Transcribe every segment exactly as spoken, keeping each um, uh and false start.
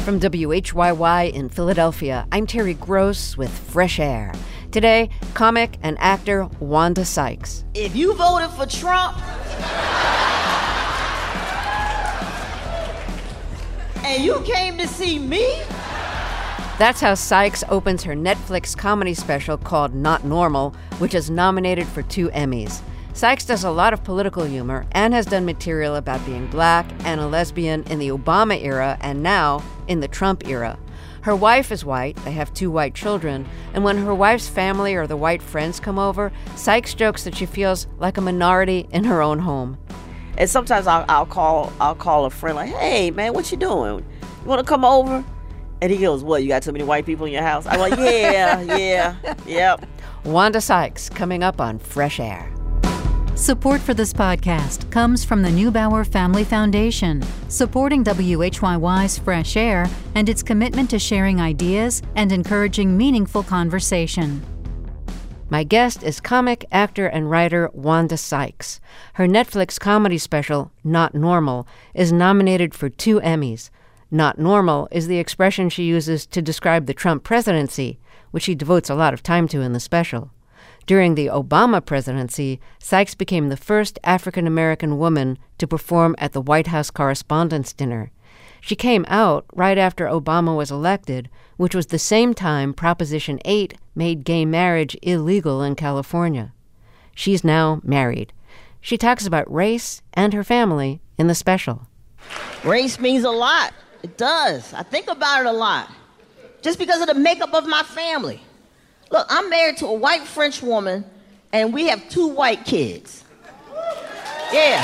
From W H Y Y in Philadelphia, I'm Terry Gross with Fresh Air. Today, comic and actor Wanda Sykes. If you voted for Trump and you came to see me... That's how Sykes opens her Netflix comedy special called Not Normal, which is nominated for two Emmys. Sykes does a lot of political humor and has done material about being black and a lesbian in the Obama era and now in the Trump era. Her wife is white, they have two white children, and when her wife's family or the white friends come over, Sykes jokes that she feels like a minority in her own home. And sometimes I'll, I'll call I'll call a friend like, hey, man, what you doing? You want to come over? And he goes, what, you got too many white people in your house? I'm like, yeah, yeah, yep. Wanda Sykes coming up on Fresh Air. Support for this podcast comes from the Neubauer Family Foundation, supporting W H Y Y's Fresh Air and its commitment to sharing ideas and encouraging meaningful conversation. My guest is comic, actor, and writer Wanda Sykes. Her Netflix comedy special, Not Normal, is nominated for two Emmys. Not normal is the expression she uses to describe the Trump presidency, which she devotes a lot of time to in the special. During the Obama presidency, Sykes became the first African-American woman to perform at the White House Correspondents' Dinner. She came out right after Obama was elected, which was the same time Proposition eight made gay marriage illegal in California. She's now married. She talks about race and her family in the special. Race means a lot. It does. I think about it a lot. Just because of the makeup of my family. Look, I'm married to a white French woman, and we have two white kids. Yeah.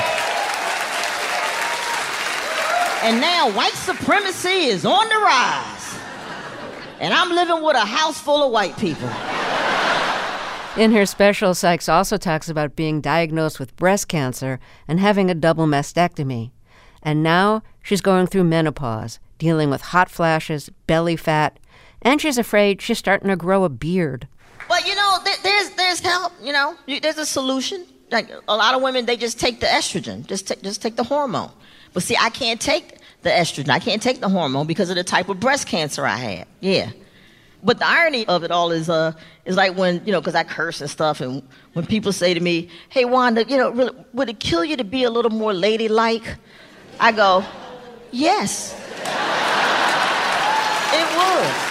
And now white supremacy is on the rise. And I'm living with a house full of white people. In her special, Sykes also talks about being diagnosed with breast cancer and having a double mastectomy. And now she's going through menopause, dealing with hot flashes, belly fat, and she's afraid she's starting to grow a beard. But, you know, th- there's there's help, you know. You, there's a solution. Like, a lot of women, they just take the estrogen, just take, just take the hormone. But, see, I can't take the estrogen. I can't take the hormone because of the type of breast cancer I had. Yeah. But the irony of it all is, uh, is like when, you know, because I curse and stuff, and when people say to me, hey, Wanda, you know, really, would it kill you to be a little more ladylike? I go, yes. It would.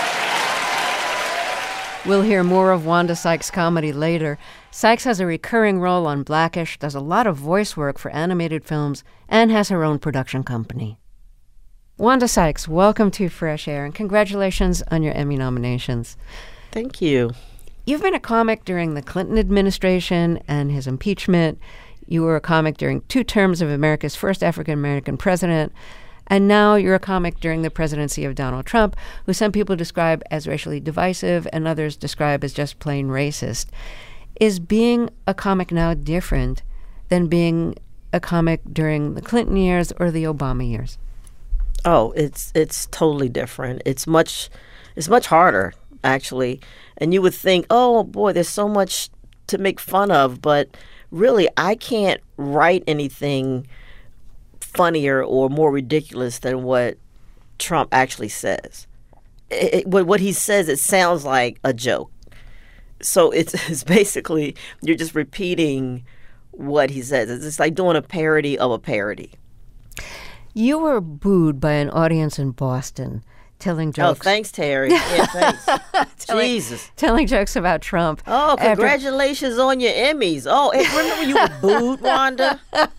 We'll hear more of Wanda Sykes' comedy later. Sykes has a recurring role on Blackish, does a lot of voice work for animated films, and has her own production company. Wanda Sykes, welcome to Fresh Air, and congratulations on your Emmy nominations. Thank you. You've been a comic during the Clinton administration and his impeachment. You were a comic during two terms of America's first African-American president. And now you're a comic during the presidency of Donald Trump, who some people describe as racially divisive and others describe as just plain racist. Is being a comic now different than being a comic during the Clinton years or the Obama years? Oh, it's it's totally different. It's much it's much harder, actually. And you would think, oh, boy, there's so much to make fun of. But really, I can't write anything funnier or more ridiculous than what Trump actually says. It, it, what he says, it sounds like a joke. So it's, it's basically, you're just repeating what he says. It's just like doing a parody of a parody. You were booed by an audience in Boston telling jokes. Oh, thanks, Terry. Yeah, thanks. telling, Jesus. Telling jokes about Trump. Oh, congratulations after... on your Emmys. Oh, hey, remember you were booed, Wanda?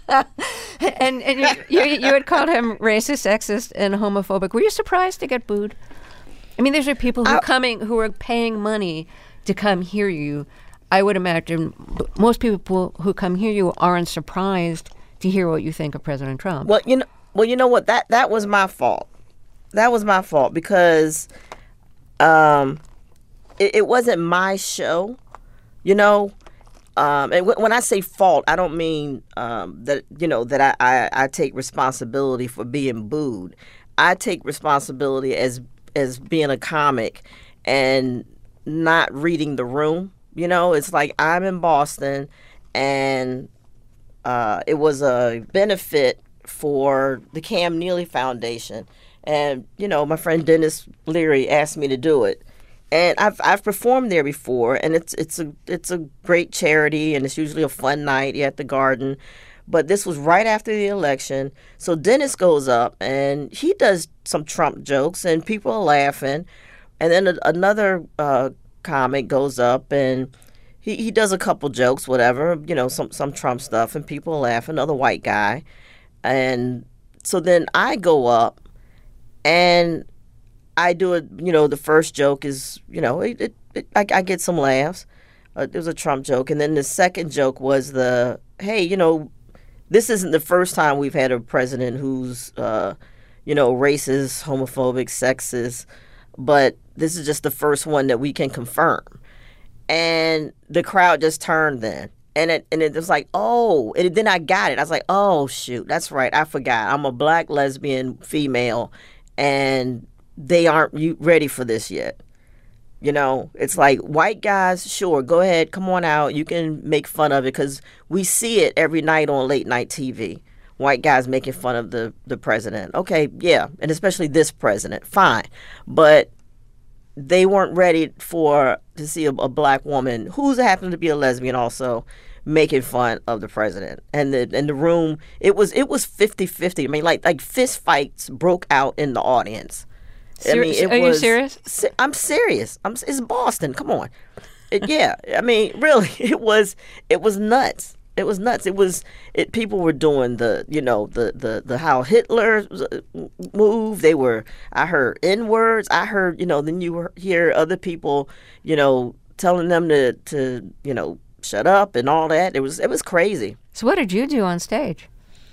and and you, you, you had called him racist, sexist, and homophobic. Were you surprised to get booed? I mean, these are people who are coming, who are paying money to come hear you. I would imagine most people who come hear you aren't surprised to hear what you think of President Trump. Well, you know, well, you know what? That that was my fault. That was my fault because um, it, it wasn't my show, you know. Um, and w- when I say fault, I don't mean um, that, you know, that I, I, I take responsibility for being booed. I take responsibility as as being a comic and not reading the room. You know, it's like I'm in Boston and uh, it was a benefit for the Cam Neely Foundation. And, you know, my friend Dennis Leary asked me to do it. And I've I've performed there before, and it's it's a it's a great charity, and it's usually a fun night at the Garden. But this was right after the election, so Dennis goes up and he does some Trump jokes, and people are laughing. And then a, another uh, comic goes up and he, he does a couple jokes, whatever, you know, some some Trump stuff, and people are laughing. Another white guy, and so then I go up and I do it, you know, the first joke is, you know, it, it, it, I, I get some laughs. Uh, it was a Trump joke. And then the second joke was the, hey, you know, this isn't the first time we've had a president who's, uh, you know, racist, homophobic, sexist, but this is just the first one that we can confirm. And the crowd just turned then. And it, and it was like, oh, and then I got it. I was like, oh, shoot, that's right. I forgot. I'm a black lesbian female, and they aren't ready for this yet. You know, it's like white guys, sure, go ahead, come on out. You can make fun of it because we see it every night on late night T V. White guys making fun of the, the president. Okay, yeah, and especially this president, fine. But they weren't ready for to see a, a black woman who's happened to be a lesbian also making fun of the president. And the in the room, it was it was fifty-fifty. I mean, like like fist fights broke out in the audience. Ser- I mean, it Are was, you serious? I'm serious. I'm, it's Boston. Come on. It, yeah. I mean, really, it was it was nuts. It was nuts. It was it. People were doing the you know the the the how Hitler moved. They were. I heard N words. I heard you know. Then you hear other people you know telling them to to you know shut up and all that. It was it was crazy. So what did you do on stage?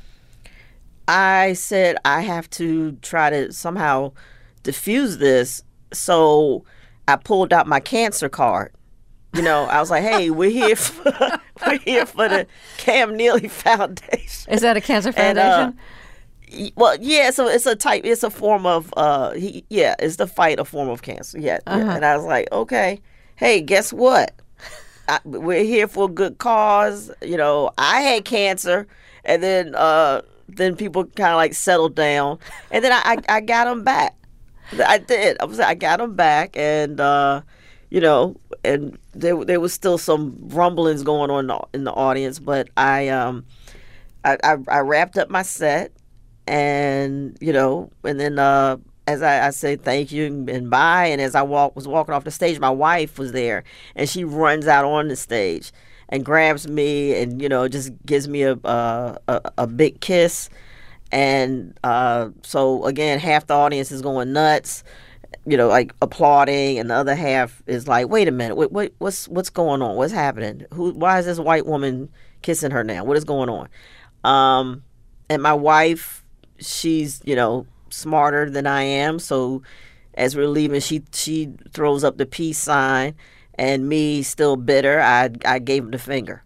I said I have to try to somehow diffuse this, so I pulled out my cancer card. You know, I was like, "Hey, we're here for we're here for the Cam Neely Foundation." Is that a cancer And, foundation? uh, well, yeah, so it's a type, it's a form of, uh, he, yeah, it's to fight a form of cancer. Yeah, yeah. Uh-huh. And I was like, okay, hey, guess what? I, we're here for a good cause. You know, I had cancer, and then uh, then people kind of like settled down, and then I I, I got them back. I did. I was I got them back, and uh, you know, and there there was still some rumblings going on in the, in the audience, but I um I, I I wrapped up my set, and you know, and then uh, as I, I said thank you and bye, and as I walk was walking off the stage, my wife was there, and she runs out on the stage and grabs me, and you know, just gives me a a, a, a big kiss. And uh, so again, half the audience is going nuts, you know, like applauding, and the other half is like, "Wait a minute, wait, wait, what's what's going on? What's happening? Who? Why is this white woman kissing her now? What is going on?" Um, and my wife, she's you know smarter than I am, so as we're leaving, she she throws up the peace sign, and me, still bitter, I I gave him the finger.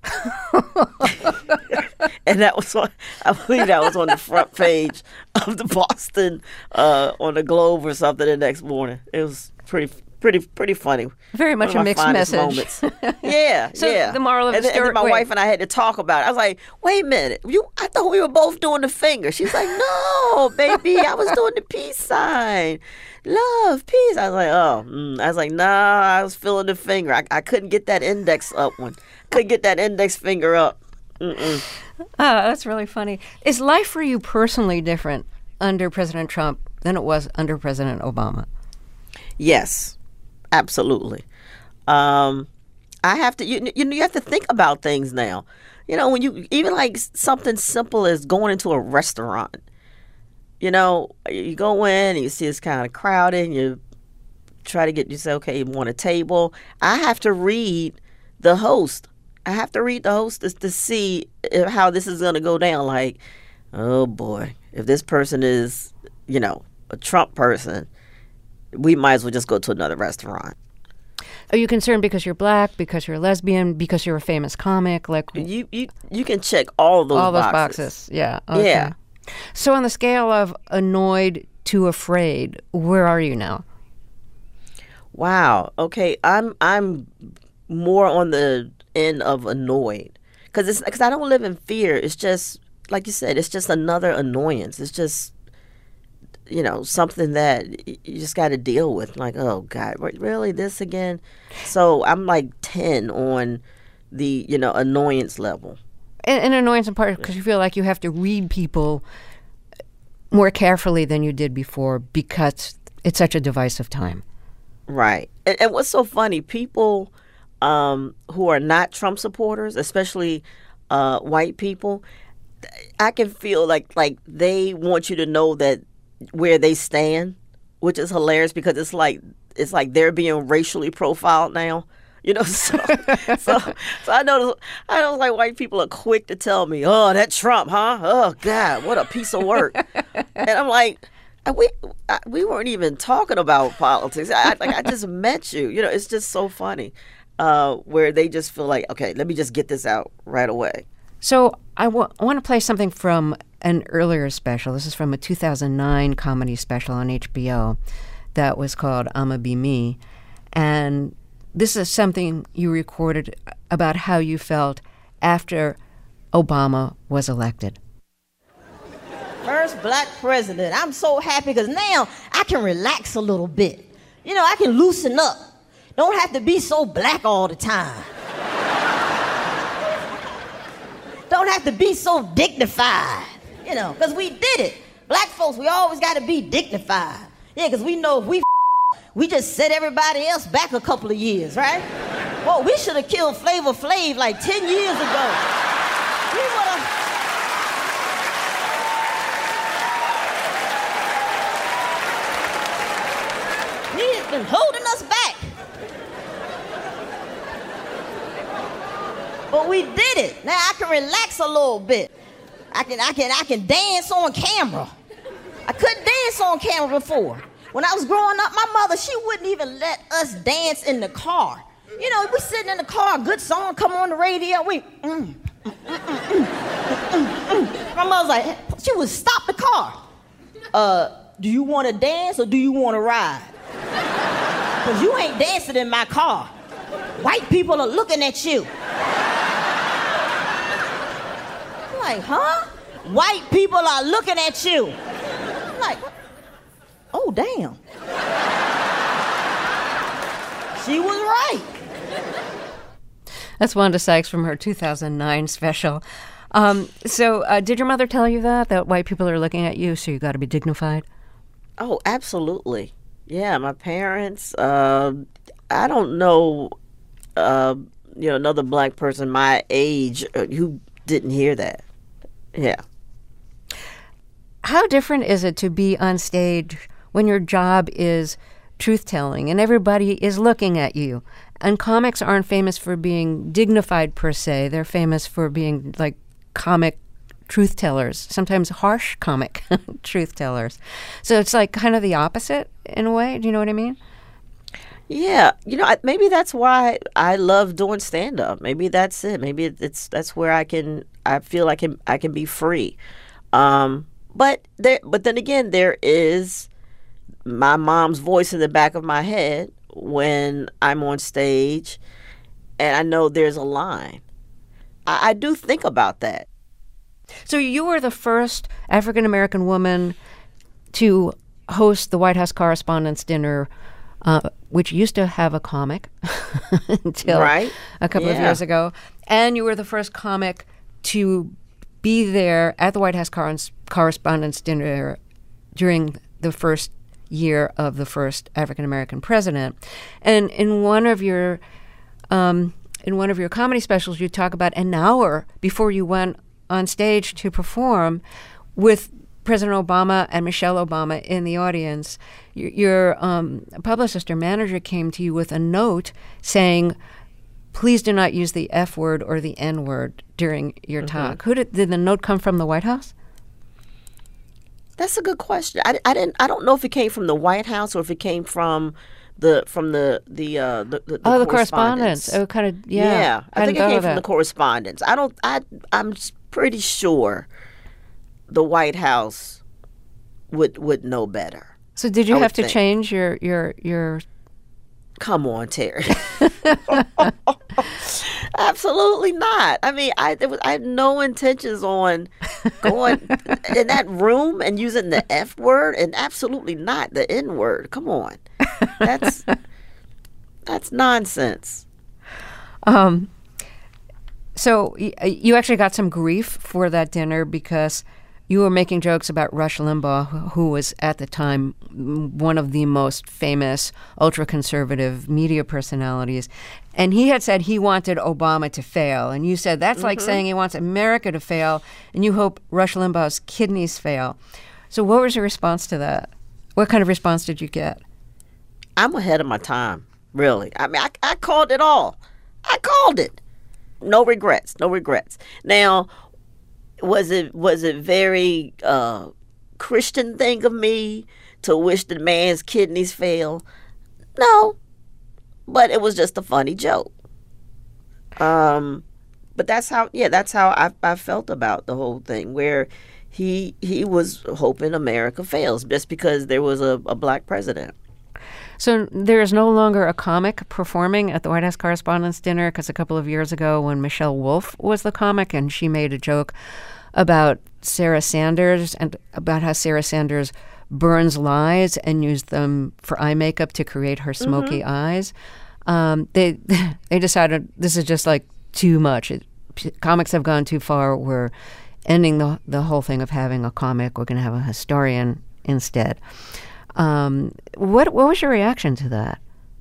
And that was on, I believe that was on the front page of the Boston, uh, on the Globe or something the next morning. It was pretty, pretty, pretty funny. Very much a mixed message. Moments. Yeah, So yeah. the moral of and the then, story- And then my wait. wife and I had to talk about it. I was like, "Wait a minute, you? I thought we were both doing the finger." She's like, "No, baby, I was doing the peace sign, love, peace." I was like, "Oh," mm. I was like, "Nah, I was feeling the finger. I, I couldn't get that index up one. Couldn't get that index finger up." Mm-mm. Oh, that's really funny. Is life for you personally different under President Trump than it was under President Obama? Yes, absolutely. Um, I have to. You, you you have to think about things now. You know, when you even like something simple as going into a restaurant. You know, you go in and you see it's kind of crowded, and you try to get you say, okay, you want a table. I have to read the host. I have to read the hostess to see if, how this is going to go down. Like, oh boy, if this person is, you know, a Trump person, we might as well just go to another restaurant. Are you concerned because you're black, because you're a lesbian, because you're a famous comic? Like You you you can check all those all those boxes. boxes. Yeah. Okay. Yeah. So on the scale of annoyed to afraid, where are you now? Wow. Okay, I'm I'm more on the end of annoyed because it's because I don't live in fear. It's just like you said. It's just another annoyance. It's just you know, something that you just got to deal with. Like, oh God, really this again? So I'm like ten on the, you know, annoyance level. And, and annoyance in part because you feel like you have to read people more carefully than you did before because it's such a divisive time. Right. And, and what's so funny, people um, who are not Trump supporters, especially uh, white people, I can feel like like they want you to know that where they stand, which is hilarious because it's like it's like they're being racially profiled now. You know, so so so I know I know like white people are quick to tell me, "Oh, that Trump, huh? Oh God, what a piece of work." And I'm like, we I, we weren't even talking about politics. I like I just met you. You know, it's just so funny uh, where they just feel like, okay, let me just get this out right away. So I, w- I want to play something from an earlier special. This is from a two thousand nine comedy special on H B O that was called I'ma Be Me. And this is something you recorded about how you felt after Obama was elected. First black president. I'm so happy because now I can relax a little bit. You know, I can loosen up. Don't have to be so black all the time. Don't have to be so dignified, you know, because we did it. Black folks, we always got to be dignified. Yeah, because we know if we f- we just set everybody else back a couple of years, right? Well, we should have killed Flavor Flav like ten years ago. We would have... He has been holding us back. But we did it. Now I can relax a little bit. I can, I can, I can dance on camera. I couldn't dance on camera before. When I was growing up, my mother, she wouldn't even let us dance in the car. You know, we sitting in the car, a good song come on the radio. We, mm, mm, mm, mm, mm, mm, mm. My mother's like, she would stop the car. Uh, do you want to dance or do you want to ride? Because you ain't dancing in my car. White people are looking at you. I'm like, huh? White people are looking at you. I'm like, oh, damn. She was right. That's Wanda Sykes from her two thousand nine special. Um, so uh, did your mother tell you that, that white people are looking at you, so you got to be dignified? Oh, absolutely. Yeah, my parents, uh, I don't know, uh, you know, another black person my age uh, who didn't hear that. Yeah. How different is it to be on stage when your job is truth-telling and everybody is looking at you? And comics aren't famous for being dignified per se. They're famous for being like comic truth-tellers, sometimes harsh comic truth-tellers. So it's like kind of the opposite in a way. Do you know what I mean? Yeah, you know, I, maybe that's why I love doing stand-up. Maybe that's it. Maybe it's that's where I can. I feel like I can, I can be free. Um, but there, but then again, there is my mom's voice in the back of my head when I'm on stage, and I know there's a line. I, I do think about that. So you were the first African-American woman to host the White House Correspondents' Dinner, uh, which used to have a comic until right? a couple yeah. of years ago. And you were the first comic to be there at the White House Cor- Correspondents' Dinner during the first year of the first African-American president. And in one of your um, in one of your comedy specials, you talk about an hour before you went on stage to perform with President Obama and Michelle Obama in the audience. Your, your um, publicist or manager came to you with a note saying, please do not use the F word or the N word during your mm-hmm. talk. Who did, did the note come from? The White House? That's a good question. I, I didn't. I don't know if it came from the White House or if it came from the from the the uh, the, the, the oh the correspondence. correspondence. Oh, kind of yeah. Yeah, I, I think it came from that. the correspondence. I don't. I I'm pretty sure the White House would would know better. So did you I have to think. change your your your? Come on, Terry. Absolutely not. I mean, I there was, I had no intentions on going in that room and using the F word, and absolutely not the N word. Come on, that's that's nonsense. Um. So y- you actually got some grief for that dinner because you were making jokes about Rush Limbaugh, who was at the time one of the most famous ultra-conservative media personalities. And he had said he wanted Obama to fail. And you said that's mm-hmm. like saying he wants America to fail, and you hope Rush Limbaugh's kidneys fail. So what was your response to that? What kind of response did you get? I'm ahead of my time, really. I mean, I, I called it all. I called it. No regrets. No regrets. Now, was it was it very uh, Christian thing of me to wish the man's kidneys fail? No, but it was just a funny joke. Um, but that's how, yeah, that's how I, I felt about the whole thing, where he he was hoping America fails just because there was a, a black president. So there is no longer a comic performing at the White House Correspondents' Dinner, because a couple of years ago when Michelle Wolf was the comic and she made a joke about Sarah Sanders and about how Sarah Sanders burns lies and used them for eye makeup to create her smoky mm-hmm. eyes. Um, they they decided this is just like too much. It, comics have gone too far. We're ending the the whole thing of having a comic. We're going to have a historian instead. Um, what what was your reaction to that?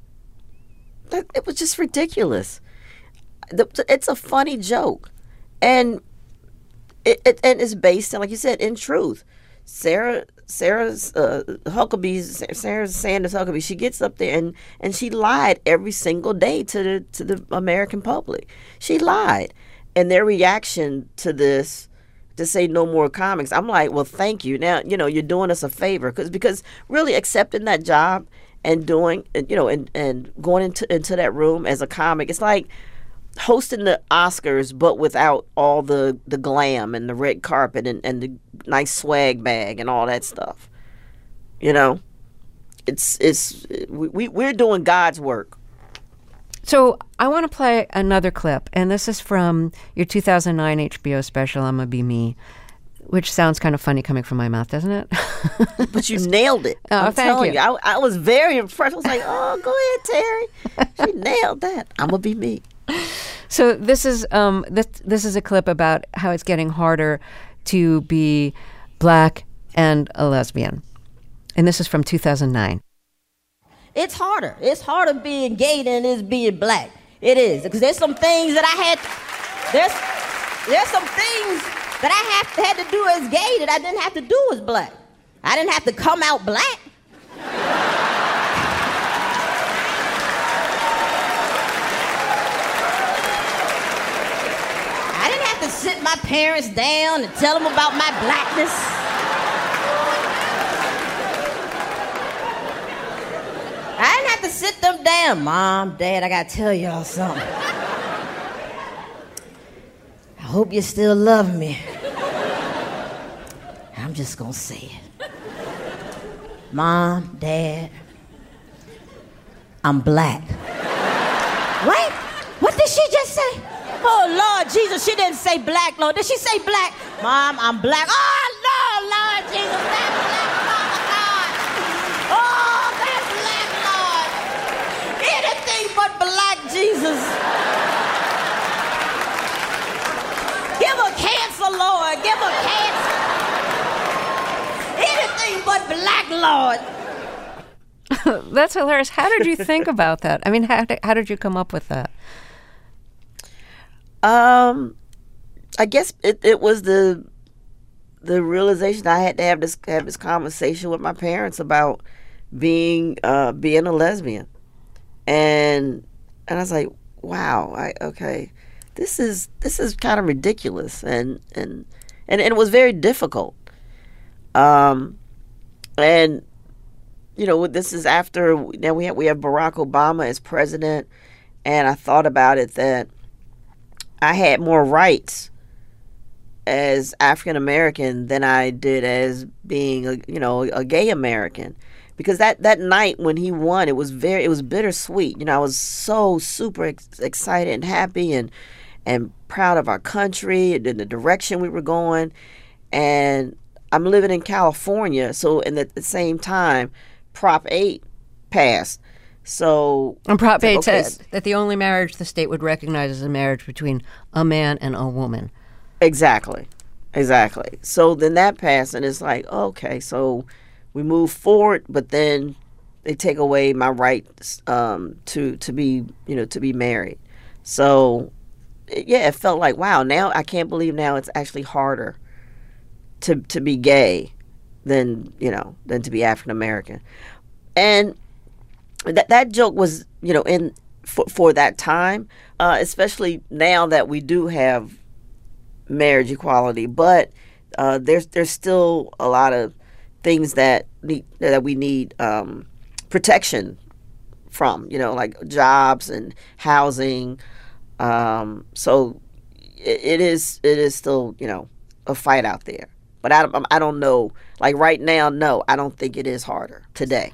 It was just ridiculous. It's a funny joke, and it, it and it's based on, like you said, in truth. Sarah Sarah's uh, Huckabee, Sarah Sanders Huckabee, she gets up there and, and she lied every single day to the to the American public. She lied, and their reaction to this, to say no more comics, I'm like, well, thank you. Now, you know, you're doing us a favor, because because really accepting that job and doing, you know, and, and going into into that room as a comic, it's like hosting the Oscars, but without all the, the glam and the red carpet and, and the nice swag bag and all that stuff. You know, it's it's we we're doing God's work. So I want to play another clip, and this is from your two thousand nine H B O special, I'ma Be Me, which sounds kind of funny coming from my mouth, doesn't it? But you nailed it. Oh, I'm thank telling you. you. I, I was very impressed. I was like, oh, go ahead, Terry. She nailed that. I'ma Be Me. So this is um this this is a clip about how it's getting harder to be black and a lesbian, and this is from two thousand nine. It's harder. It's harder being gay than it is being black. It is, because there's some things that I had. There's there's some things that I have had to do as gay that I didn't have to do as black. I didn't have to come out black. I didn't have to sit my parents down and tell them about my blackness. I didn't have to sit them down. Mom, Dad, I gotta tell y'all something. I hope you still love me. I'm just gonna say it. Mom, Dad, I'm black. What? What did she just say? Oh, Lord Jesus, she didn't say black, Lord. Did she say black? Mom, I'm black. Oh, no, Lord Jesus, that's black, Father God. Oh, that's black, Lord. Anything but black, Jesus. Give her cancer, Lord. Give her cancer. Anything but black, Lord. That's hilarious. How did you think about that? I mean, how did, how did you come up with that? Um, I guess it, it was the the realization I had to have this have this conversation with my parents about being uh, being a lesbian, and and I was like, wow, I okay, this is this is kind of ridiculous, and and and, and it was very difficult. Um, and you know, this is after now we have we have Barack Obama as president, and I thought about it that I had more rights as African American than I did as being a you know a gay American, because that, that night when he won, it was very, it was bittersweet. You know, I was so super ex- excited and happy and and proud of our country and the direction we were going. And I'm living in California, so and at the same time, Prop eight passed. So and Prop eight okay, said that the only marriage the state would recognize is a marriage between a man and a woman. Exactly, exactly. So then that passed, and it's like, okay, so we move forward, but then they take away my right um, to to be, you know, to be married. So yeah, it felt like, wow, now I can't believe now it's actually harder to to be gay than, you know, than to be African American. And that that joke was, you know, in for, for that time, uh, especially now that we do have marriage equality, but uh, there's there's still a lot of things that need, that we need um, protection from, you know, like jobs and housing. Um, so it, it is it is still, you know, a fight out there. But I, I don't know. Like right now, no, I don't think it is harder today.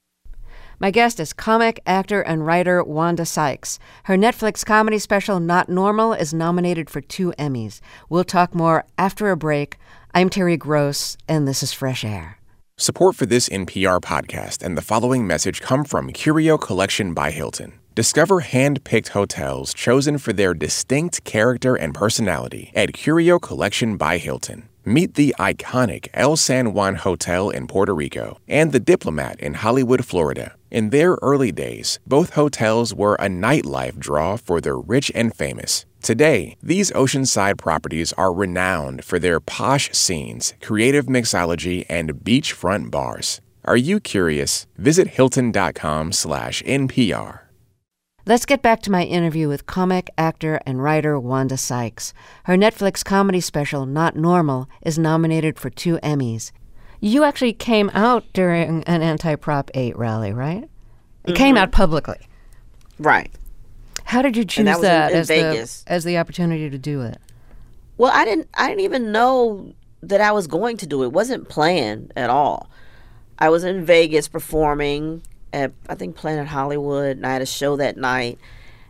My guest is comic, actor, and writer Wanda Sykes. Her Netflix comedy special, Not Normal, is nominated for two Emmys. We'll talk more after a break. I'm Terry Gross, and this is Fresh Air. Support for this N P R podcast and the following message come from Curio Collection by Hilton. Discover hand-picked hotels chosen for their distinct character and personality at Curio Collection by Hilton. Meet the iconic El San Juan Hotel in Puerto Rico and the Diplomat in Hollywood, Florida. In their early days, both hotels were a nightlife draw for the rich and famous. Today, these oceanside properties are renowned for their posh scenes, creative mixology, and beachfront bars. Are you curious? Visit hilton.com slash NPR. Let's get back to my interview with comic, actor, and writer Wanda Sykes. Her Netflix comedy special, Not Normal, is nominated for two Emmys. You actually came out during an anti-Prop eight rally, right? It mm-hmm. came out publicly. Right. How did you choose that, that in, in as Vegas. the as the opportunity to do it? Well, I didn't I didn't even know that I was going to do it. It wasn't planned at all. I was in Vegas performing at, I think, Planet Hollywood, and I had a show that night.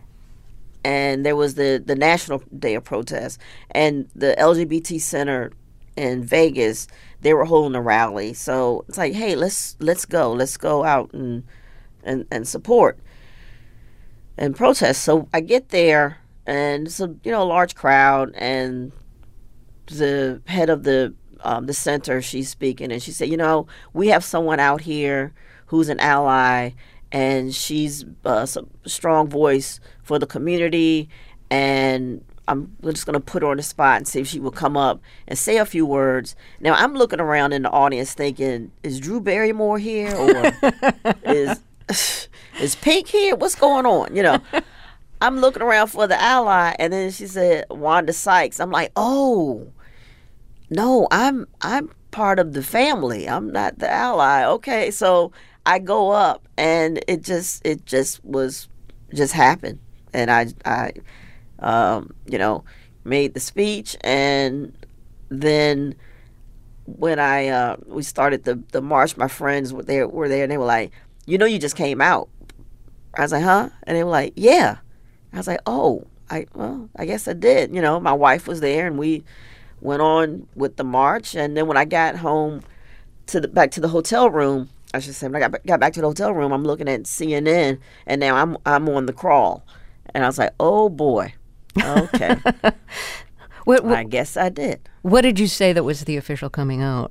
And there was the, the National Day of Protest. And the L G B T Center in Vegas, they were holding a rally. So it's like, hey, let's let's go. Let's go out and and, and support and protest. So I get there, and it's a, you know, large crowd, and the head of the um, the center, she's speaking, and she said, you know, we have someone out here who's an ally, and she's a strong voice for the community, and I'm just going to put her on the spot and see if she will come up and say a few words. Now, I'm looking around in the audience thinking, is Drew Barrymore here, or is is Pink here? What's going on? You know, I'm looking around for the ally, and then she said, Wanda Sykes. I'm like, oh, no, I'm I'm part of the family. I'm not the ally. Okay, so I go up, and it just it just was just happened, and I I um, you know made the speech, and then when I uh, we started the the march, my friends were there were there, and they were like, you know, you just came out. I was like, huh? And they were like, yeah. I was like, oh, I well, I guess I did. You know, my wife was there, and we went on with the march, and then when I got home to the back to the hotel room. I should say, when I got, got back to the hotel room, I'm looking at C N N, and now I'm I'm on the crawl. And I was like, oh, boy. Okay. what, what, I guess I did. What did you say that was the official coming out?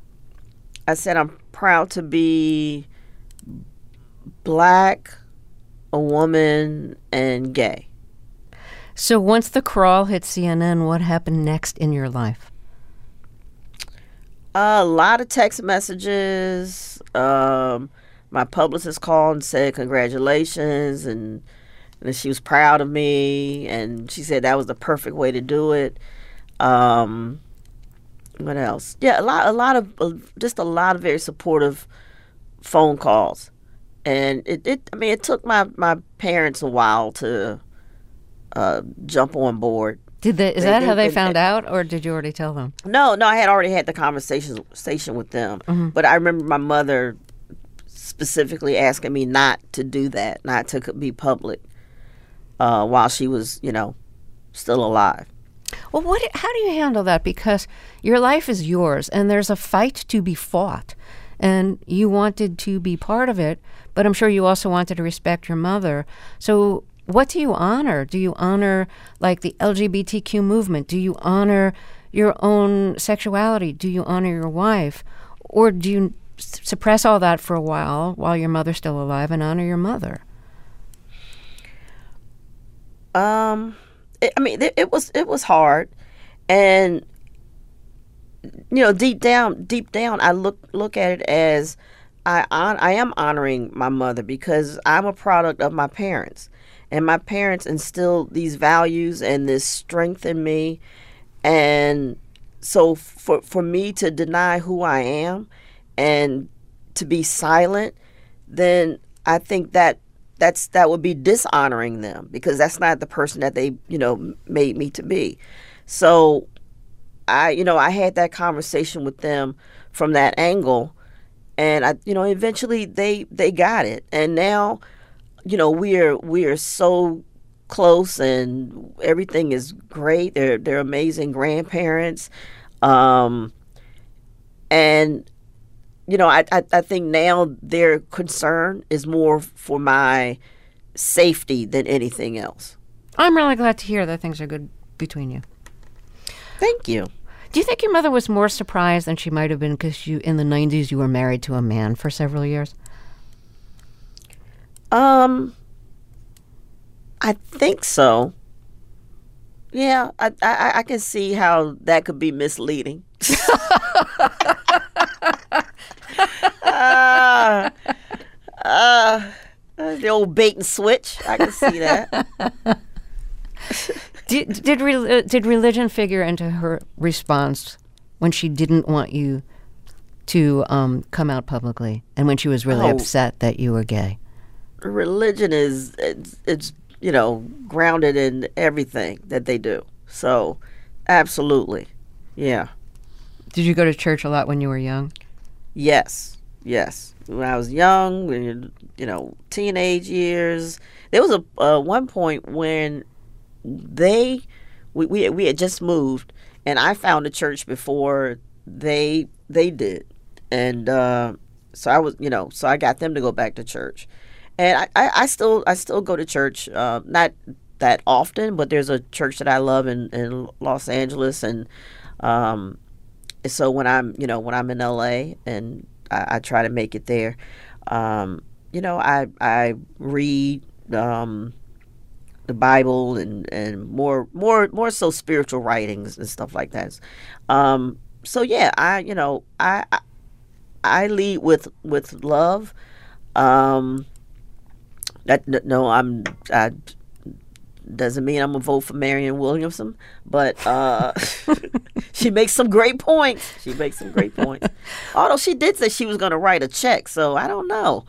I said I'm proud to be Black, a woman, and gay. So once the crawl hit C N N, what happened next in your life? A lot of text messages. Um, my publicist called and said congratulations, and, and she was proud of me, and she said that was the perfect way to do it. Um, what else? Yeah, a lot, a lot of, uh, just a lot of very supportive phone calls, and it, it I mean, it took my, my parents a while to uh, jump on board. Did they, is they, that they, how they, they found they, out, or did you already tell them? No, no, I had already had the conversation station with them. Mm-hmm. But I remember my mother specifically asking me not to do that, not to be public uh, while she was, you know, still alive. Well, what? How do you handle that? Because your life is yours, and there's a fight to be fought, and you wanted to be part of it, but I'm sure you also wanted to respect your mother. So what do you honor? Do you honor, like, the L G B T Q movement? Do you honor your own sexuality? Do you honor your wife? Or do you s- suppress all that for a while while your mother's still alive and honor your mother? Um... It, I mean, it, it was it was hard, and you know, deep down, deep down, I look look at it as I on, I am honoring my mother because I'm a product of my parents, and my parents instilled these values and this strength in me, and so for for me to deny who I am and to be silent, then I think that. That's that would be dishonoring them because that's not the person that they, you know, made me to be. So I, you know, I had that conversation with them from that angle, and I, you know, eventually they they got it. And now, you know, we're we're so close and everything is great. They're they're amazing grandparents. Um and You know, I, I I think now their concern is more for my safety than anything else. I'm really glad to hear that things are good between you. Thank you. Do you think your mother was more surprised than she might have been because you, in the nineties, you were married to a man for several years? Um, I think so. Yeah, I I, I can see how that could be misleading. uh, uh, the old bait and switch. I can see that. did did, re- did religion figure into her response when she didn't want you to um, come out publicly, and when she was really Oh. upset that you were gay? Religion is it's, it's you know grounded in everything that they do. So, absolutely, yeah. Did you go to church a lot when you were young? Yes, yes. When I was young, when you you know, teenage years, there was a uh, one point when they we, we we had just moved, and I found a church before they they did, and uh, so I was you know so I got them to go back to church, and I, I, I still I still go to church, uh, not that often, but there's a church that I love in, in Los Angeles, and um. So when I'm, you know, when I'm in L A and I, I try to make it there, um, you know, I I read um, the Bible and, and more more more so spiritual writings and stuff like that. Um, so yeah, I you know I I, I lead with with love. Um, that no, I'm I. Doesn't mean I'm gonna vote for Marianne Williamson, but uh, she makes some great points. She makes some great points. Although she did say she was gonna write a check, so I don't know.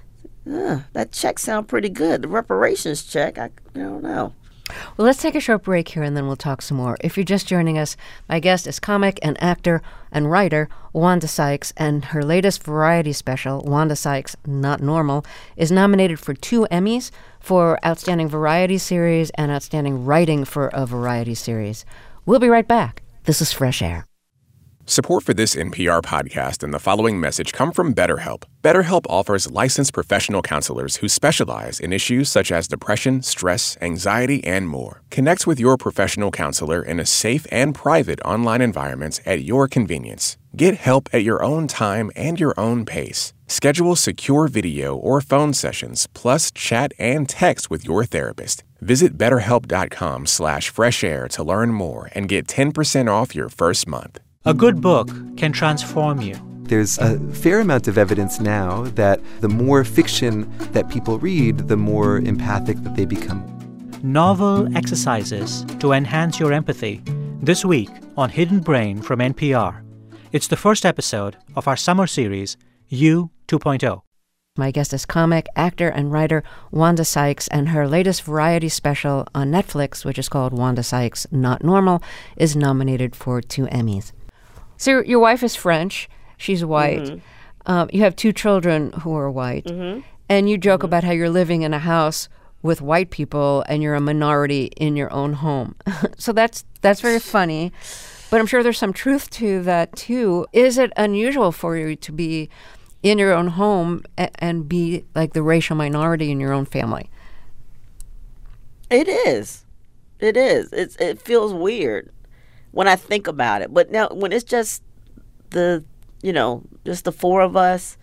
Uh, that check sounds pretty good. The reparations check, I, I don't know. Well, let's take a short break here and then we'll talk some more. If you're just joining us, my guest is comic and actor and writer Wanda Sykes, and her latest variety special, Wanda Sykes Not Normal, is nominated for two Emmys for Outstanding Variety Series and Outstanding Writing for a Variety Series. We'll be right back. This is Fresh Air. Support for this N P R podcast and the following message come from BetterHelp. BetterHelp offers licensed professional counselors who specialize in issues such as depression, stress, anxiety, and more. Connect with your professional counselor in a safe and private online environment at your convenience. Get help at your own time and your own pace. Schedule secure video or phone sessions, plus chat and text with your therapist. Visit betterhelp.com slash fresh air to learn more and get ten percent off your first month. A good book can transform you. There's a fair amount of evidence now that the more fiction that people read, the more empathic that they become. Novel exercises to enhance your empathy. This week on Hidden Brain from N P R. It's the first episode of our summer series, You two point oh. My guest is comic, actor, and writer Wanda Sykes, and her latest variety special on Netflix, which is called Wanda Sykes Not Normal, is nominated for two Emmys. So your wife is French. She's white. Mm-hmm. um, you have two children who are white, Mm-hmm. and you joke mm-hmm. about how you're living in a house with white people and you're a minority in your own home. So that's that's very funny, but I'm sure there's some truth to that too. Is it unusual for you to be in your own home a- and be like the racial minority in your own family? It is. It is. It's it feels weird when I think about it. But now when it's just the, you know, just the four of us,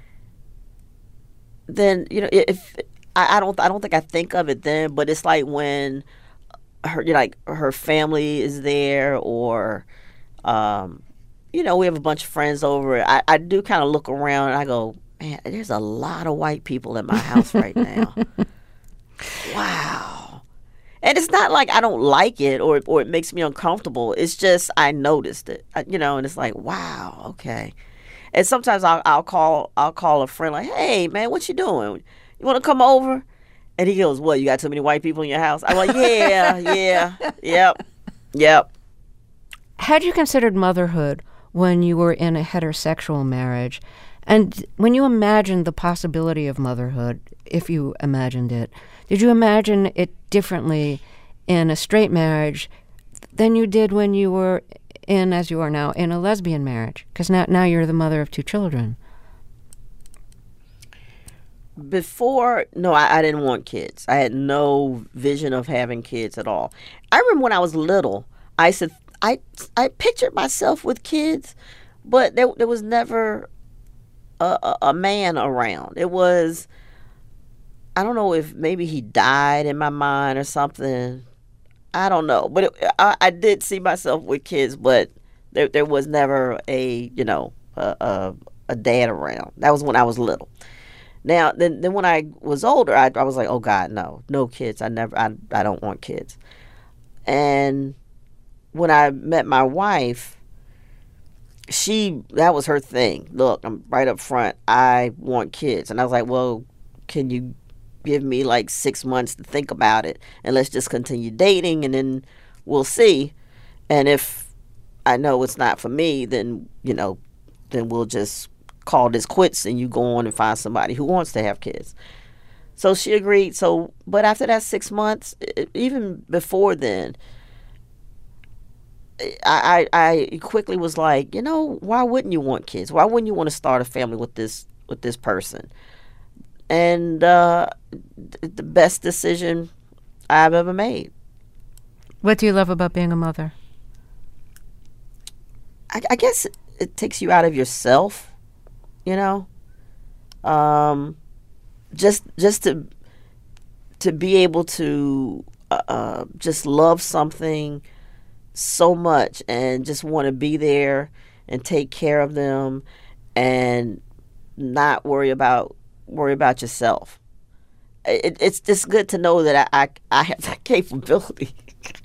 then, you know, if I, I don't I don't think I think of it then, but it's like when her you know, like her family is there, or um you know, we have a bunch of friends over. I, I do kind of look around and I go, man, there's a lot of white people in my house right now. Wow. And it's not like I don't like it or or it makes me uncomfortable. It's just I noticed it, I, you know, and it's like, wow, okay. And sometimes I'll, I'll call I'll call a friend like, hey, man, what you doing? You want to come over? And he goes, what, you got too many white people in your house? I'm like, yeah, yeah, yep, yep. Had you considered motherhood when you were in a heterosexual marriage? And when you imagined the possibility of motherhood, if you imagined it, did you imagine it differently in a straight marriage than you did when you were in, as you are now, in a lesbian marriage? Because now, now you're the mother of two children. Before, no, I, I didn't want kids. I had no vision of having kids at all. I remember when I was little, I said I I pictured myself with kids, but there there was never a, a, a man around. It was, I don't know if maybe he died in my mind or something. I don't know, but it, I, I did see myself with kids, but there there was never a you know a, a, a dad around. That was when I was little. Now, then, then when I was older, I, I was like, oh, God, no, no kids. I never, I, I don't want kids. And when I met my wife, she, that was her thing. Look, I'm right up front. I want kids. And I was like, well, can you give me like six months to think about it? And let's just continue dating and then we'll see. And if I know it's not for me, then, you know, then we'll just call this quits and you go on and find somebody who wants to have kids. So she agreed. So, but after that six months, even before then, I, I I quickly was like, you know, why wouldn't you want kids? Why wouldn't you want to start a family with this with this person? And uh, the best decision I've ever made. What do you love about being a mother? I, I guess it, it takes you out of yourself. You know, um, just just to to be able to uh, just love something so much and just want to be there and take care of them and not worry about worry about yourself. It, it's just good to know that I I, I have that capability.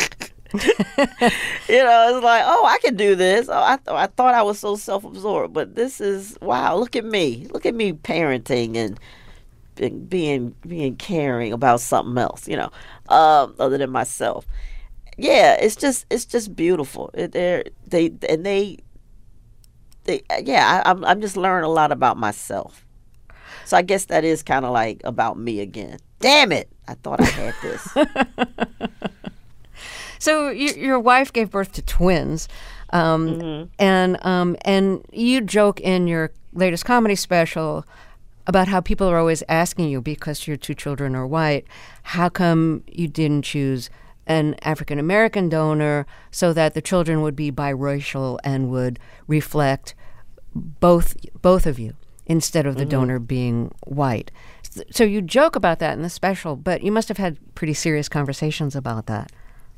You know, it's like, oh, I can do this. Oh, I, th- I thought I was so self-absorbed, but this is, wow, look at me. Look at me parenting and being being caring about something else, you know, um, other than myself. Yeah, it's just it's just beautiful. They they and they they yeah. I, I'm I'm just learning a lot about myself. So I guess that is kind of like about me again. Damn it! I thought I had this. So you, your wife gave birth to twins, um, mm-hmm. and um, and you joke in your latest comedy special about how people are always asking you, because your two children are white, how come you didn't choose an African American donor so that the children would be biracial and would reflect both both of you instead of the mm-hmm. donor being white. So you joke about that in the special, but you must have had pretty serious conversations about that.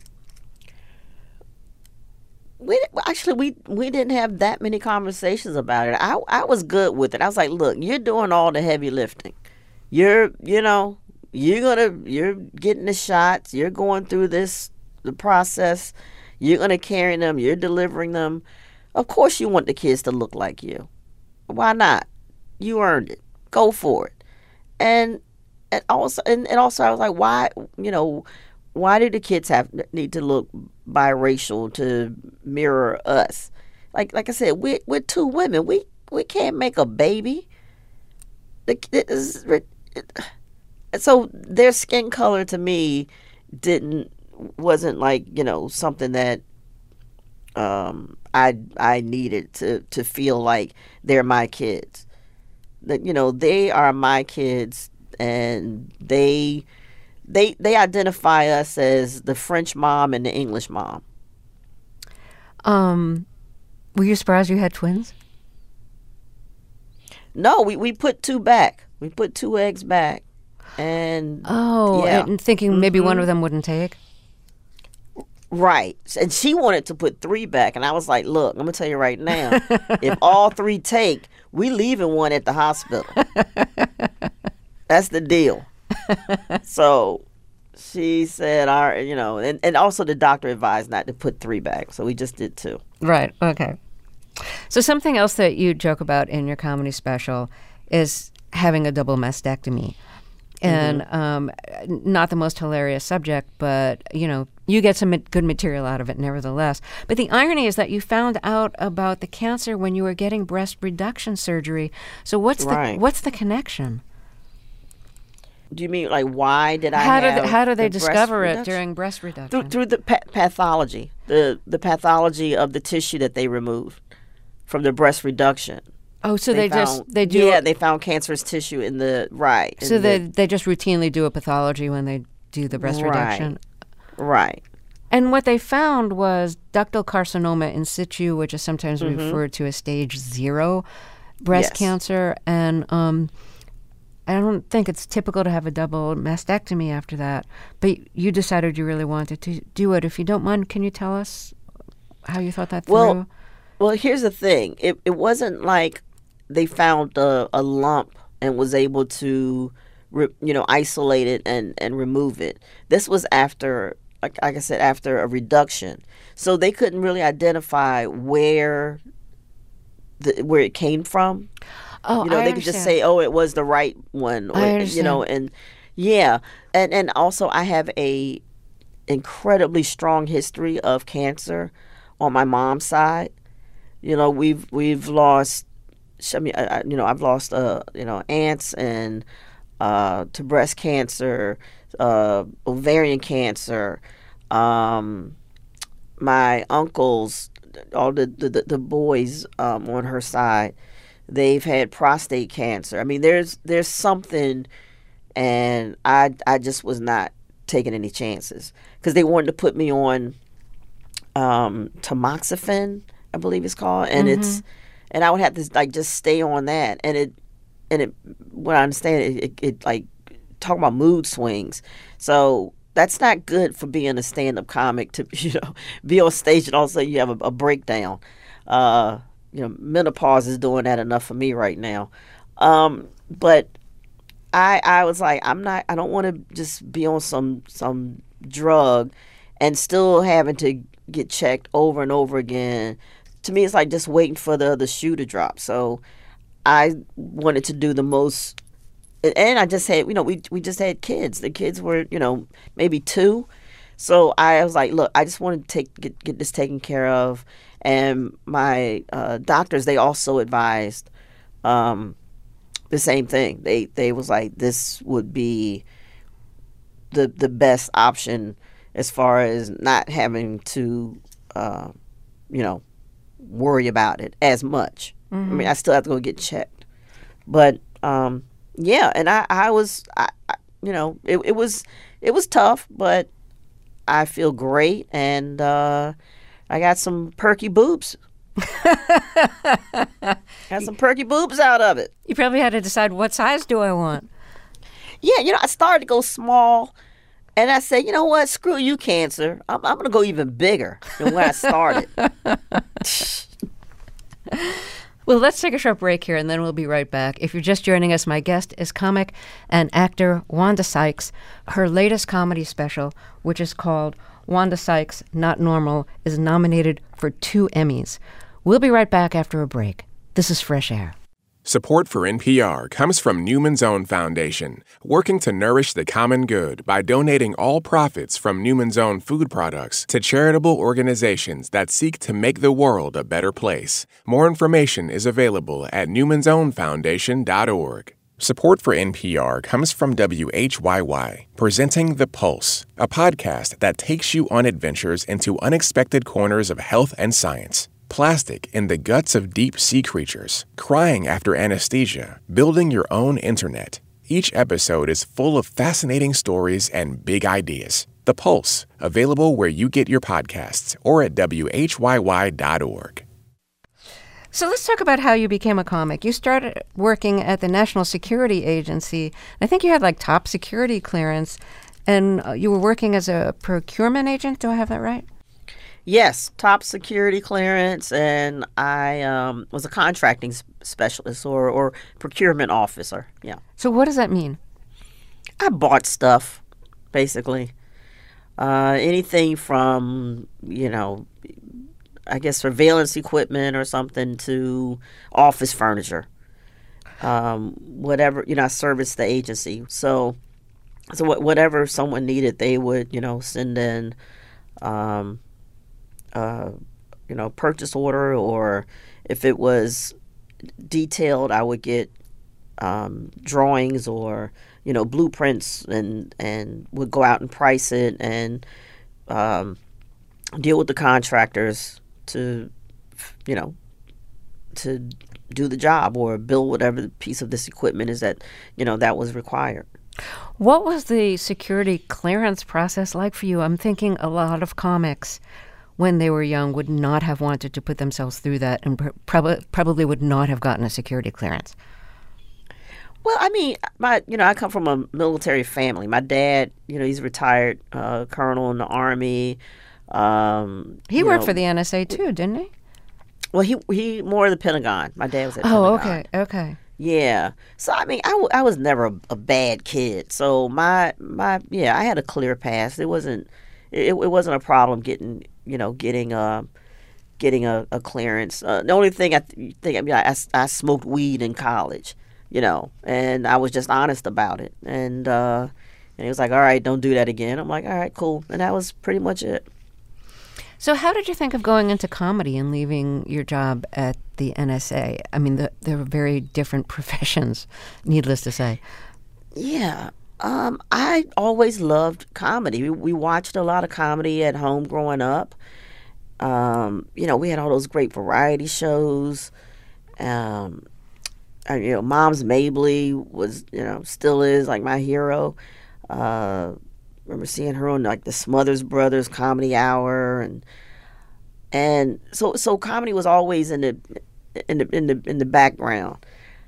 We actually we we didn't have that many conversations about it. I I was good with it. I was like, look, you're doing all the heavy lifting. You're you know you're gonna you're getting the shots. You're going through this the process. You're gonna carry them. You're delivering them. Of course, you want the kids to look like you. Why not? You earned it. Go for it. And and also and, and also I was like, why you know. Why do the kids have need to look biracial to mirror us? Like like I said, we're, we're two women. We we can't make a baby. The, it is, it, so their skin color to me didn't wasn't like, you know, something that um, I I needed to to feel like they're my kids. That, you know, they are my kids, and they they they identify us as the French mom and the English mom. Um, were you surprised you had twins? No, we, we put two back. We put two eggs back, and oh, yeah. and thinking maybe mm-hmm. one of them wouldn't take. Right, and she wanted to put three back, and I was like, "Look, I'm gonna tell you right now, if all three take, we leaving one at the hospital. That's the deal." So she said, "Our, you know," and, and also the doctor advised not to put three back, so we just did two. Right. Okay. So something else that you joke about in your comedy special is having a double mastectomy. And mm-hmm. um, not the most hilarious subject, but, you know, you get some good material out of it nevertheless. But the irony is that you found out about the cancer when you were getting breast reduction surgery. So what's right. the what's the connection? Do you mean like why did I how have do they, how do they the discover it reduction? during breast reduction? Through, through the pa- pathology, the the pathology of the tissue that they removed from the breast reduction. Oh, so they, they just found, they do yeah they found cancerous tissue in the right. So in they the, they just routinely do a pathology when they do the breast right, reduction. Right. And what they found was ductal carcinoma in situ, which is sometimes mm-hmm. referred to as stage zero breast yes. cancer. And um, I don't think it's typical to have a double mastectomy after that. But you decided you really wanted to do it. If you don't mind, can you tell us how you thought that through? Well, well, here's the thing. It it wasn't like they found a, a lump and was able to, re, you know, isolate it and, and remove it. This was after, like, like I said, after a reduction. So they couldn't really identify where the, where it came from. Oh, you know, I they understand. could just say, "Oh, it was the right one," or, I understand. you know, and yeah, and and also I have a incredibly strong history of cancer on my mom's side. You know, we've we've lost. I mean, I, you know, I've lost, uh, you know, aunts and uh, to breast cancer, uh, ovarian cancer. Um, my uncles, all the the, the boys um, on her side, they've had prostate cancer. I mean, there's there's something, and I I just was not taking any chances because they wanted to put me on um, tamoxifen, I believe it's called, and mm-hmm. it's. And I would have to like just stay on that, and it, and it. What I understand, it, it, it like talk about mood swings. So that's not good for being a stand-up comic to you know be on stage and all of a sudden you have a, a breakdown. Uh, you know, menopause is doing that enough for me right now. Um, but I I was like, I'm not. I don't want to just be on some some drug and still having to get checked over and over again. To me, it's like just waiting for the the shoe to drop. So I wanted to do the most, and I just had, you know, we we just had kids. The kids were, you know, maybe two. So I was like, look, I just wanted to take get, get this taken care of. And my uh, doctors, they also advised um, the same thing. They they was like, this would be the the best option as far as not having to, uh, you know, worry about it as much. Mm-hmm. I mean, I still have to go get checked, but um, yeah. And I, I was, I, I, you know, it, it was, it was tough, but I feel great, and uh, I got some perky boobs. Got some perky boobs out of it. You probably had to decide what size do I want. Yeah, you know, I started to go small. And I said, you know what? Screw you, cancer. I'm, I'm going to go even bigger than when I started. Well, let's take a short break here, and then we'll be right back. If you're just joining us, my guest is comic and actor Wanda Sykes. Her latest comedy special, which is called Wanda Sykes, Not Normal, is nominated for two Emmys. We'll be right back after a break. This is Fresh Air. Support for N P R comes from Newman's Own Foundation, working to nourish the common good by donating all profits from Newman's Own food products to charitable organizations that seek to make the world a better place. More information is available at newmans own foundation dot org. Support for N P R comes from W H Y Y, presenting The Pulse, a podcast that takes you on adventures into unexpected corners of health and science. Plastic in the guts of deep-sea creatures, crying after anesthesia, building your own internet. Each episode is full of fascinating stories and big ideas. The Pulse, available where you get your podcasts or at W H Y Y dot org. So let's talk about how you became a comic. You started working at the National Security Agency. I think you had like top security clearance, and you were working as a procurement agent. Do I have that right? Yes, top security clearance, and I um, was a contracting specialist or, or procurement officer. Yeah. So what does that mean? I bought stuff, basically. Uh, anything from, you know, I guess surveillance equipment or something to office furniture. Um, whatever, you know, I serviced the agency. So, so whatever someone needed, they would, you know, send in um Uh, you know, purchase order, or if it was detailed, I would get um, drawings or, you know, blueprints, and, and would go out and price it and um, deal with the contractors to, you know, to do the job or build whatever piece of this equipment is that, you know, that was required. What was the security clearance process like for you? I'm thinking a lot of comics, when they were young, would not have wanted to put themselves through that, and pr- prob- probably would not have gotten a security clearance. Well, I mean, my you know, I come from a military family. My dad, you know, he's a retired uh, colonel in the Army. Um, he worked know, for the N S A too, didn't he? Well, he he more of the Pentagon. My dad was at oh, Pentagon. okay, okay. Yeah. So I mean, I, w- I was never a, a bad kid. So my my yeah, I had a clear pass. It wasn't it, it wasn't a problem getting. you know, getting a getting a, a clearance. Uh, the only thing I th- think, I mean, I, I smoked weed in college, you know, and I was just honest about it. And uh, and he was like, all right, don't do that again. I'm like, all right, cool. And that was pretty much it. So how did you think of going into comedy and leaving your job at the N S A? I mean, the, they're very different professions, needless to say. Yeah. Um, I always loved comedy. We, we watched a lot of comedy at home growing up. Um, you know, we had all those great variety shows. Um, and, you know, Mom's Mabley was, you know, still is like my hero. Uh, remember seeing her on like the Smothers Brothers Comedy Hour, and and so so comedy was always in the in the in the in the background,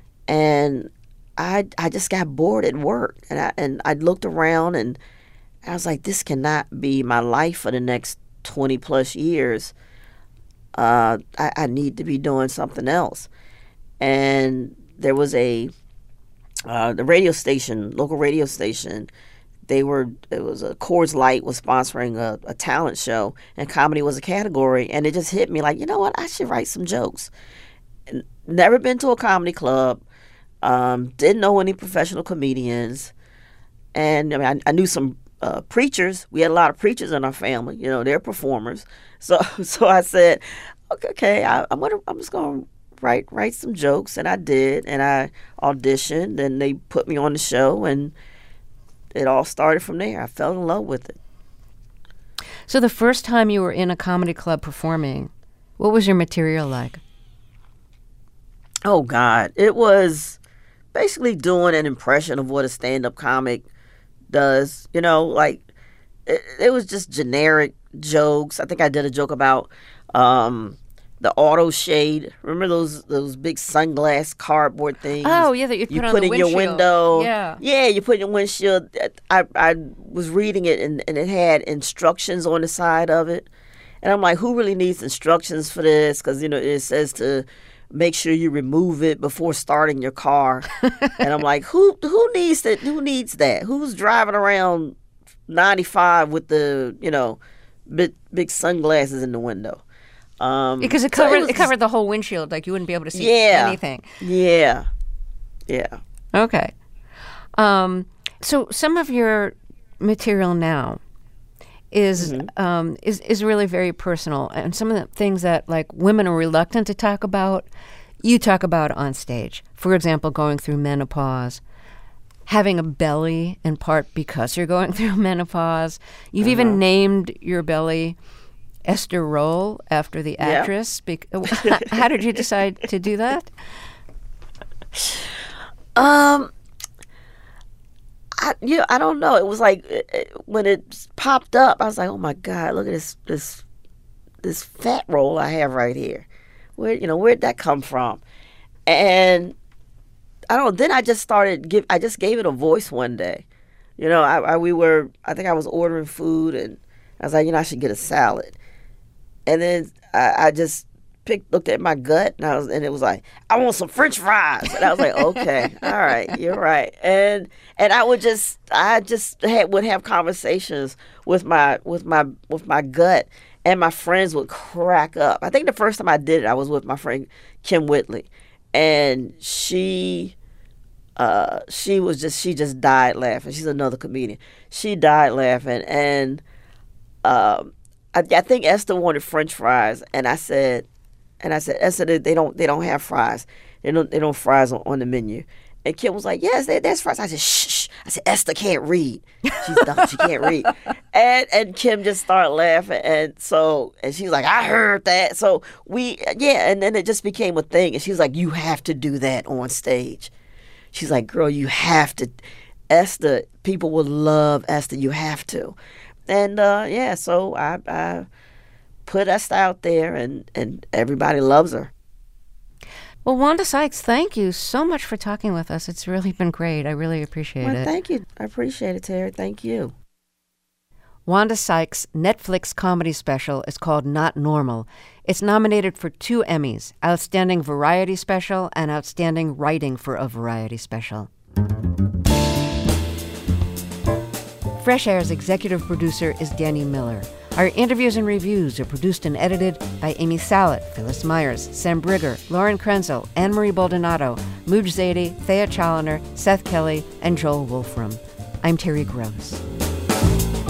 and I I just got bored at work, and I and I looked around, and I was like, this cannot be my life for the next twenty plus years. Uh, I, I need to be doing something else. And there was a uh, the radio station, local radio station. They were it was a Coors Light was sponsoring a, a talent show, and comedy was a category, and it just hit me like, you know what, I should write some jokes. Never been to a comedy club. Um, didn't know any professional comedians, and I mean, I, I knew some uh, preachers. We had a lot of preachers in our family. You know, they're performers. So, so I said, okay, okay I, I'm gonna, I'm just gonna write, write some jokes, and I did, and I auditioned, and they put me on the show, and it all started from there. I fell in love with it. So, the first time you were in a comedy club performing, what was your material like? Oh God, it was basically doing an impression of what a stand-up comic does. You know, like it, it was just generic jokes. I think I did a joke about um, the auto shade. Remember those those big sunglass cardboard things? Oh yeah, that you put, you on put the in windshield. your window. Yeah, yeah, you put in your windshield. I I was reading it, and, and it had instructions on the side of it, and I'm like, who really needs instructions for this? Because you know it says to make sure you remove it before starting your car. And I'm like, who who needs that? Who needs that? Who's driving around ninety-five with the, you know, big, big sunglasses in the window? Um, because it so covered was it covered the whole windshield, like you wouldn't be able to see yeah, anything. Yeah, yeah. Okay. Um, so some of your material now is Mm-hmm. um, is is really very personal, and some of the things that like women are reluctant to talk about, you talk about on stage. For example, going through menopause, having a belly in part because you're going through menopause. You've Uh-huh. even named your belly Esther Roll after the Yeah. actress. Bec- How did you decide to do that? Um, I you know, I don't know. It was like it, it- when it popped up, I was like, oh my God, look at this this this fat roll I have right here. Where you know where'd that come from? And I don't. Then I just started give. I just gave it a voice one day. You know, I, I we were. I think I was ordering food, and I was like, you know, I should get a salad. And then I, I just picked, looked at my gut, and I was, and it was like, I want some French fries. And I was like, okay, all right, you're right. And and I would just, I just had, would have conversations with my with my with my gut, and my friends would crack up. I think the first time I did it, I was with my friend Kim Whitley, and she. Uh, she was just she just died laughing. She's another comedian. She died laughing, and um, I, I think Esther wanted French fries, and I said, and I said, Esther, they they don't they don't have fries. They don't they don't fries on, on the menu. And Kim was like, yes, there, there's fries. I said, shh, shh. I said, Esther can't read. She's dumb. She can't read. And and Kim just started laughing, and so and she's like, I heard that. So we yeah, and then it just became a thing. And she was like, you have to do that on stage. She's like, girl, you have to. Esther, people will love Esther. You have to. And, uh, yeah, so I, I put Esther out there, and, and everybody loves her. Well, Wanda Sykes, thank you so much for talking with us. It's really been great. I really appreciate Well, it. thank you. I appreciate it, Terry. Thank you. Wanda Sykes' Netflix comedy special is called Not Normal. It's nominated for two Emmys, Outstanding Variety Special and Outstanding Writing for a Variety Special. Fresh Air's executive producer is Danny Miller. Our interviews and reviews are produced and edited by Amy Salet, Phyllis Myers, Sam Brigger, Lauren Krenzel, Anne-Marie Baldonado, Mooj Zadie, Thea Challoner, Seth Kelly, and Joel Wolfram. I'm Terry Gross.